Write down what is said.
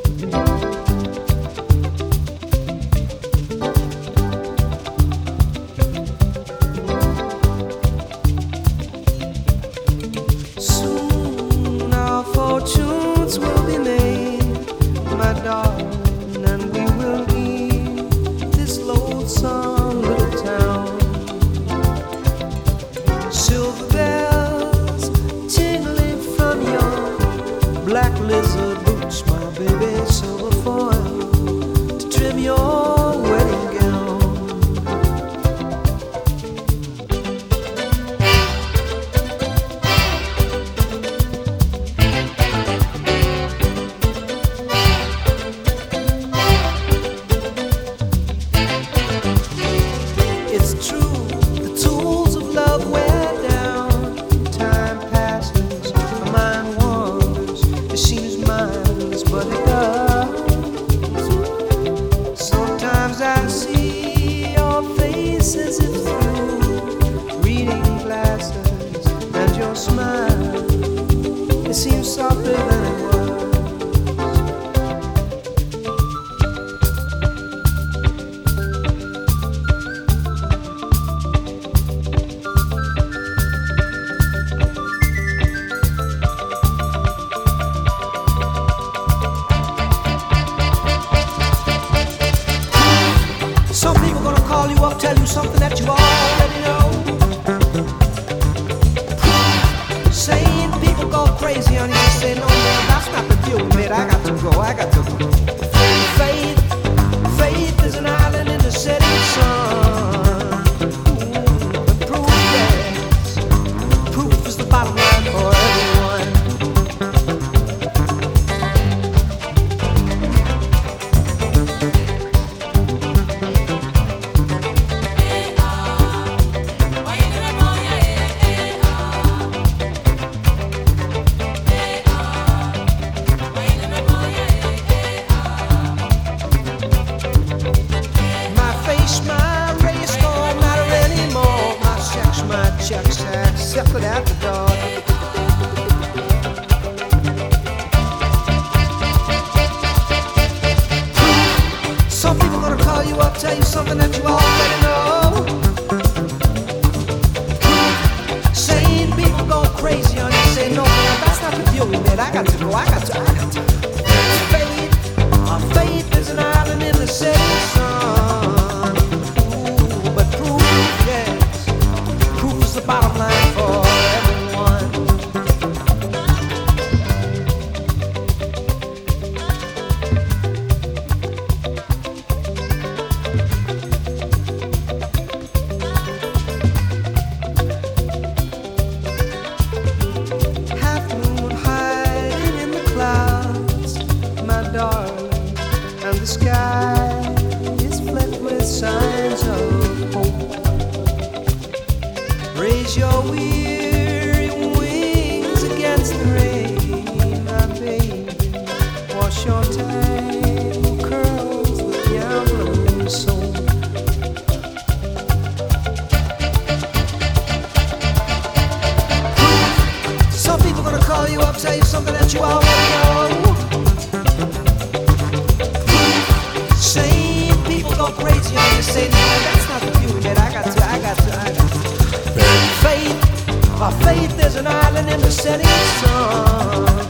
Soon our fortunes will be made, my darling, and we will leave this lonesome little town. Silver bells tingling from your black lizard boots, my baby, silver foil to trim your wedding gown. It's true, the tools of love wear down. Time passes, my mind wanders. It seems mindless, but it does. Sometimes I see your face as if through reading glasses, and your smile, it seems softer than it was. Some people gonna call you up, tell you something that you already know. Sane people go crazy on you and say, no man, that's not the deal we made. I got to go, I got to go. Faith is an island in the setting sun. But proof, yes, proof is the bottom line for everyone. My race don't matter anymore. My checks accepted at the door. Some people gonna call you up, tell you something that you already know. Sane people go crazy on you, say no man, that's not the deal we made. I got to go, I got to. Faith is an island in the setting sun. But proof, yes, proof is the bottom line for everyone. Half moon hiding in the clouds, my darling, and the sky is flecked with signs of hope. Raise your weary wings against the rain, my baby. Wash your tangled curls with gambling soap. Some people gonna call you up, tell you something that you already know. Same people go crazy on you, say, no, that's not the view that I got to. Faith is an island in the setting sun.